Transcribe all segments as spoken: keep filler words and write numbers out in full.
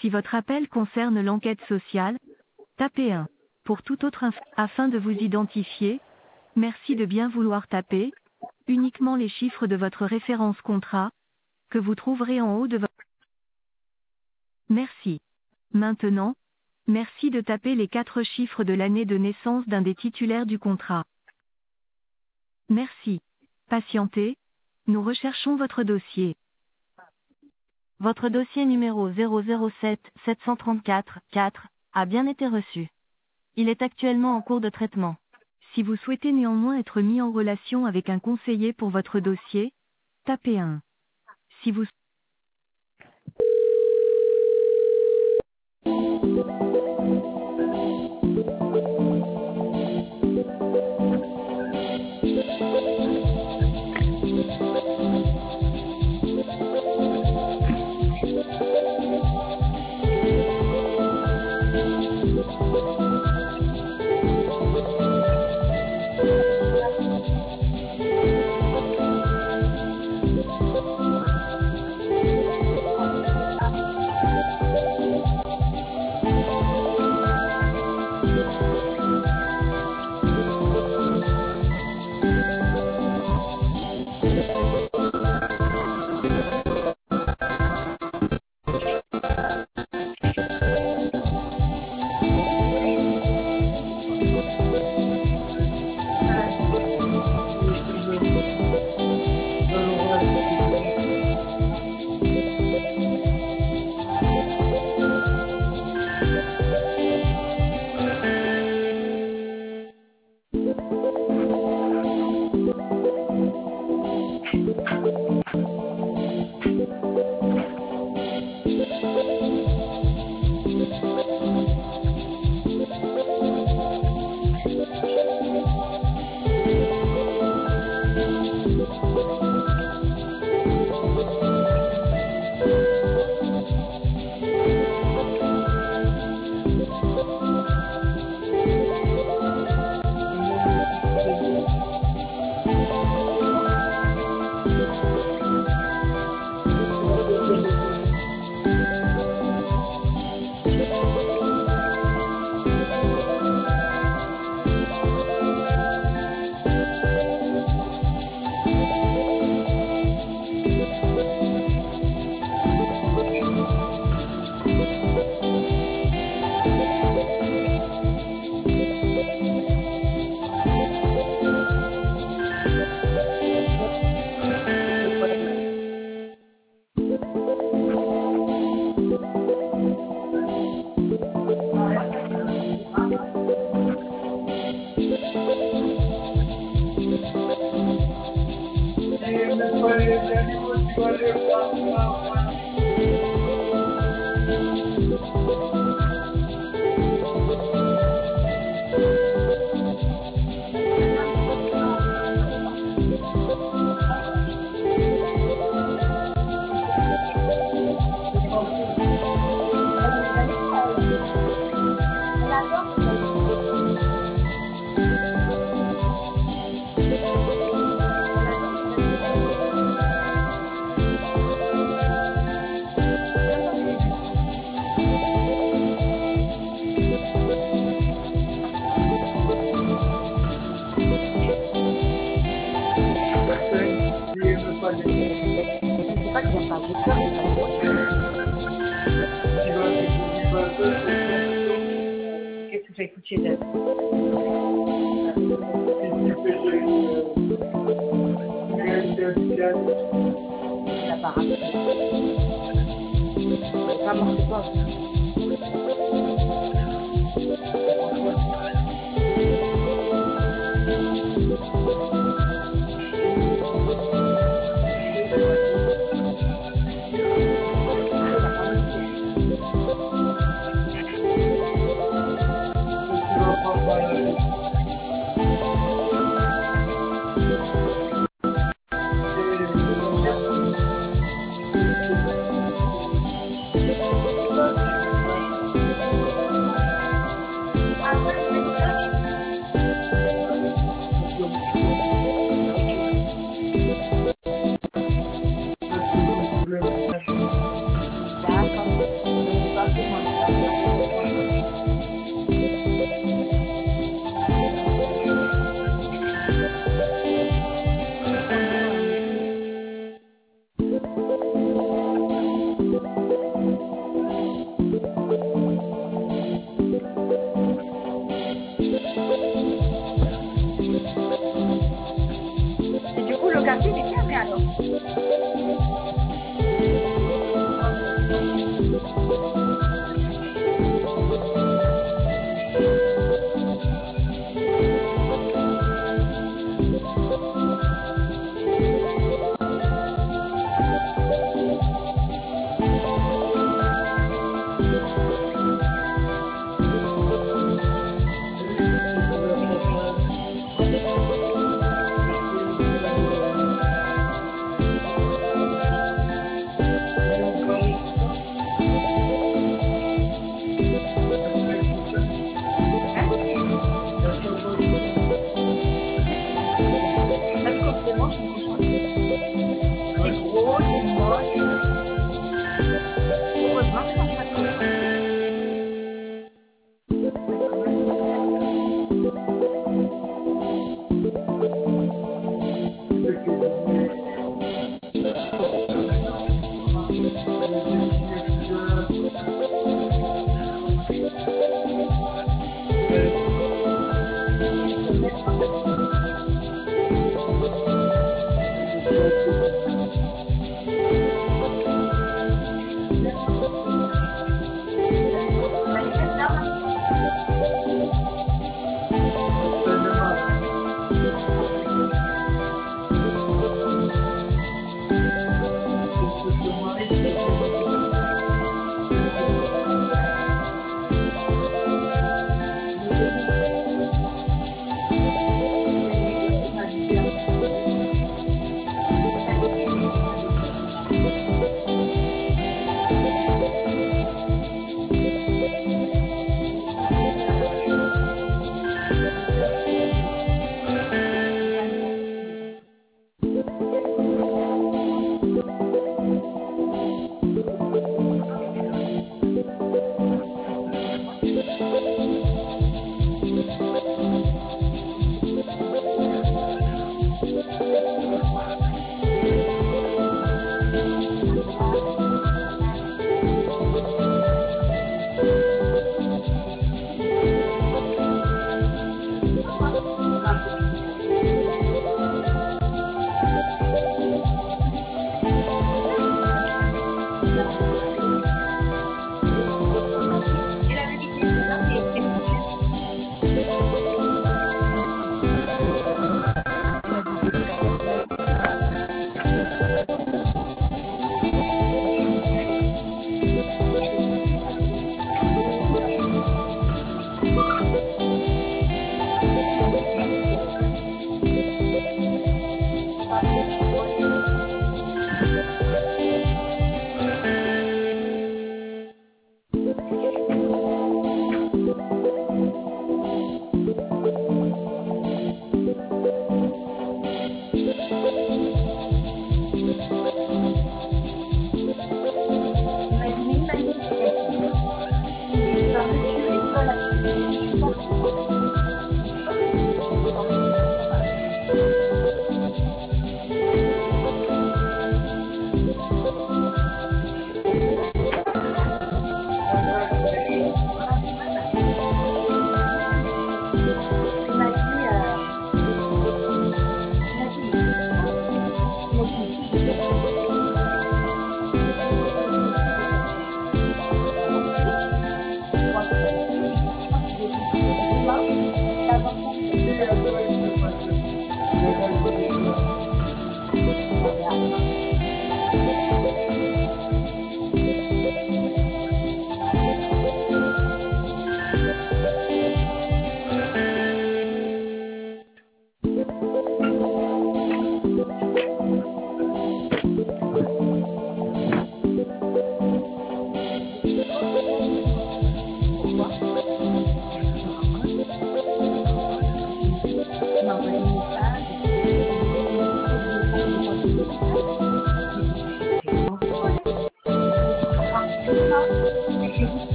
Si votre appel concerne l'enquête sociale, tapez un. Pour toute autre info, afin de vous identifier, merci de bien vouloir taper uniquement les chiffres de votre référence contrat, que vous trouverez en haut de votre... Merci. Maintenant, merci de taper les quatre chiffres de l'année de naissance d'un des titulaires du contrat. Merci. Patientez, nous recherchons votre dossier. Votre dossier numéro zéro zéro sept sept cent trente-quatre quatre a bien été reçu. Il est actuellement en cours de traitement. Si vous souhaitez néanmoins être mis en relation avec un conseiller pour votre dossier, tapez un. Si vous Qu'est-ce que tu as écouté d'elle? Ça part après. Ça marche pas.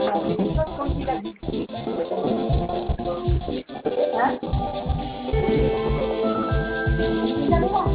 Comme il a dit. Hein? Il a le droit.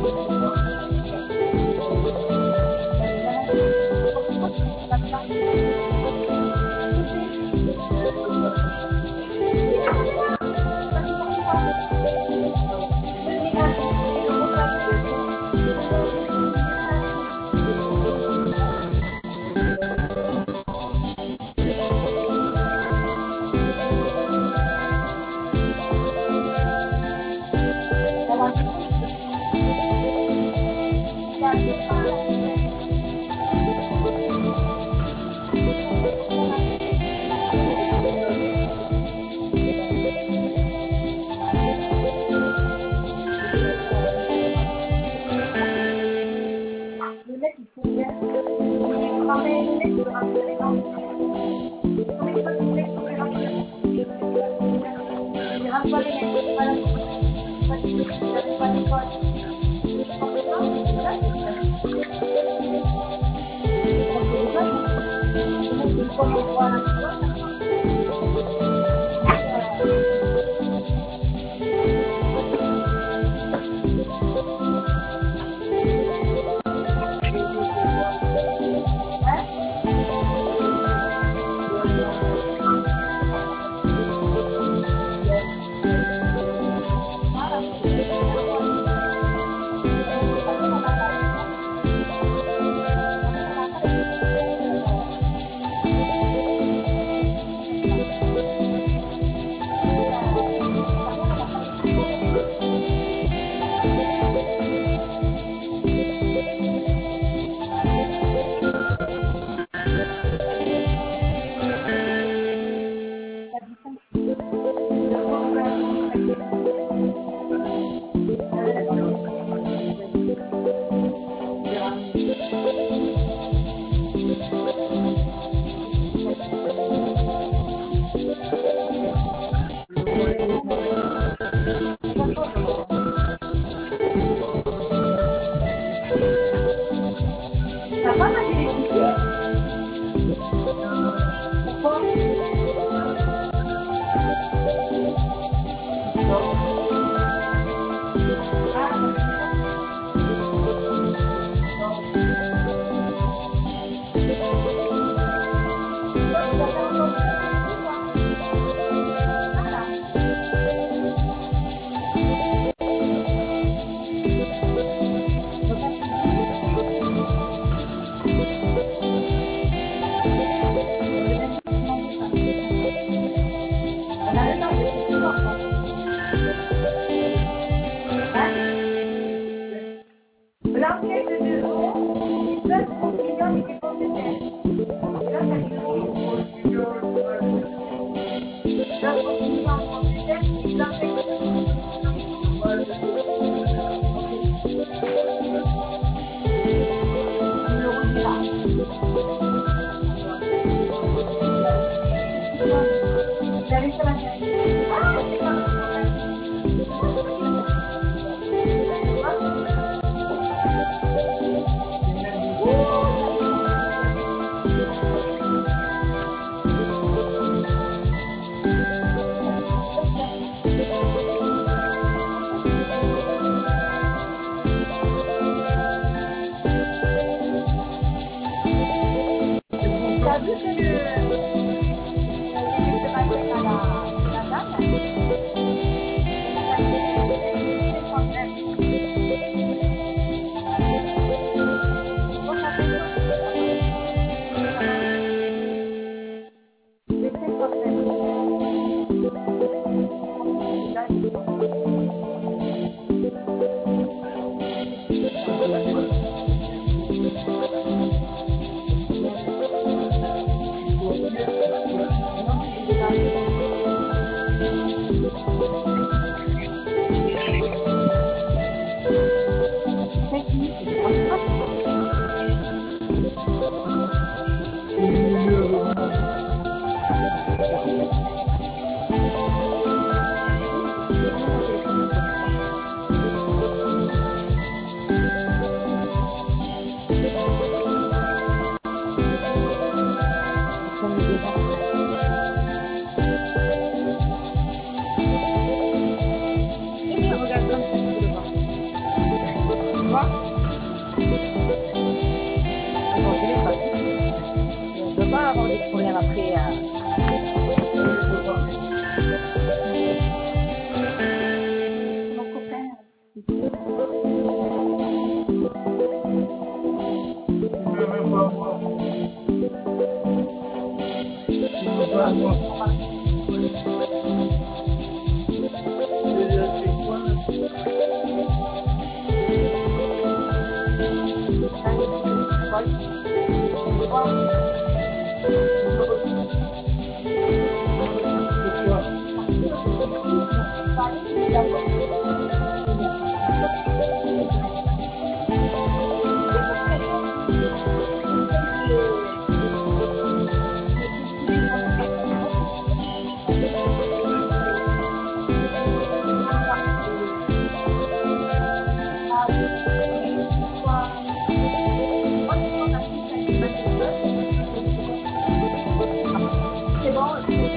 Thank you. après. Euh... Mon copain. C'est bon.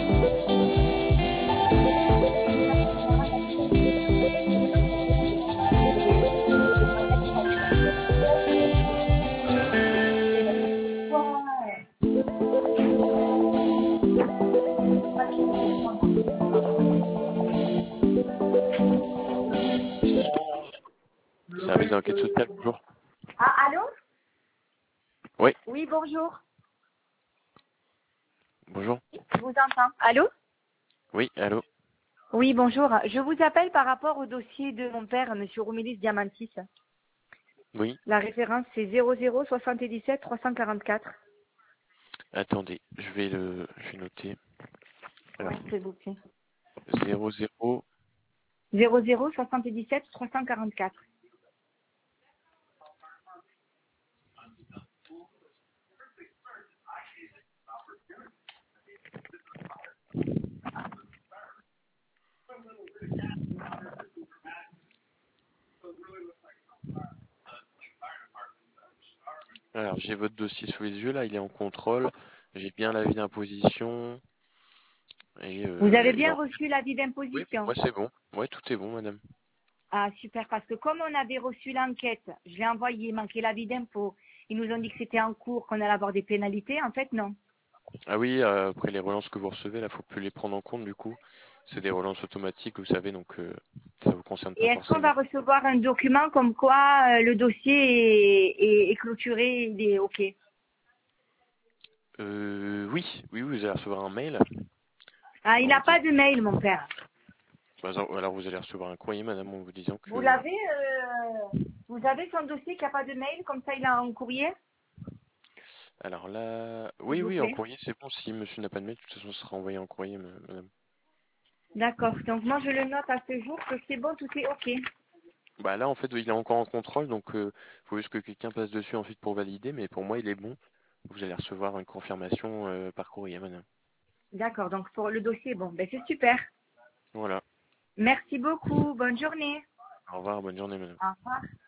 Service d'enquête sociale, bonjour. Ah, allô? Oui, Oui, bonjour. bonjour. Je vous entends. Allô? Oui, allô. Oui, bonjour. Je vous appelle par rapport au dossier de mon père, M. Romélis Diamantis. Oui, La référence, c'est zéro zéro soixante-dix-sept trois cent quarante-quatre. attendez, je vais le, je vais noter. Oui, Alors, s'il vous plaît. zéro zéro. zéro zéro soixante-dix-sept trois cent quarante-quatre. Alors, j'ai votre dossier sous les yeux, là, il est en contrôle. J'ai bien l'avis d'imposition. Et, Vous avez euh, il bien en... reçu l'avis Oui, pour d'imposition? moi, c'est bon. Ouais, tout est bon, madame. Ah, super, parce que comme on avait reçu l'enquête, je l'ai envoyé, manqué l'avis d'impôt. Ils nous ont dit que c'était en cours, qu'on allait avoir des pénalités. En fait, non. Ah oui, euh, après les relances que vous recevez, là, faut plus les prendre en compte, du coup. C'est des relances automatiques, vous savez, donc euh, ça vous concerne Et pas est-ce qu'on va forcément. recevoir un document comme quoi euh, le dossier est, est- est clôturé, il est OK? Euh, oui, oui, oui, vous allez recevoir un mail. Ah, il En n'a vous pas disant... de mail, mon père. Bah, alors, vous allez recevoir un courrier, madame, en vous disant Vous que... l'avez, euh, vous avez son dossier qui n'a pas de mail, comme ça il a un courrier, Alors là, s'il oui, vous oui, en plaît. courrier, c'est bon. Si monsieur n'a pas de mail, de toute façon, ce sera envoyé en courrier, ma- madame. D'accord. Donc moi je le note à ce jour que c'est bon, tout est OK. Bah là, en fait, il est encore en contrôle, donc euh, faut juste que quelqu'un passe dessus ensuite pour valider. Mais pour moi, il est bon. Vous allez recevoir une confirmation euh, par courrier, madame. D'accord. Donc pour le dossier, bon, ben c'est super. Voilà. Merci beaucoup. Bonne journée. Au revoir, bonne journée, madame. Au revoir.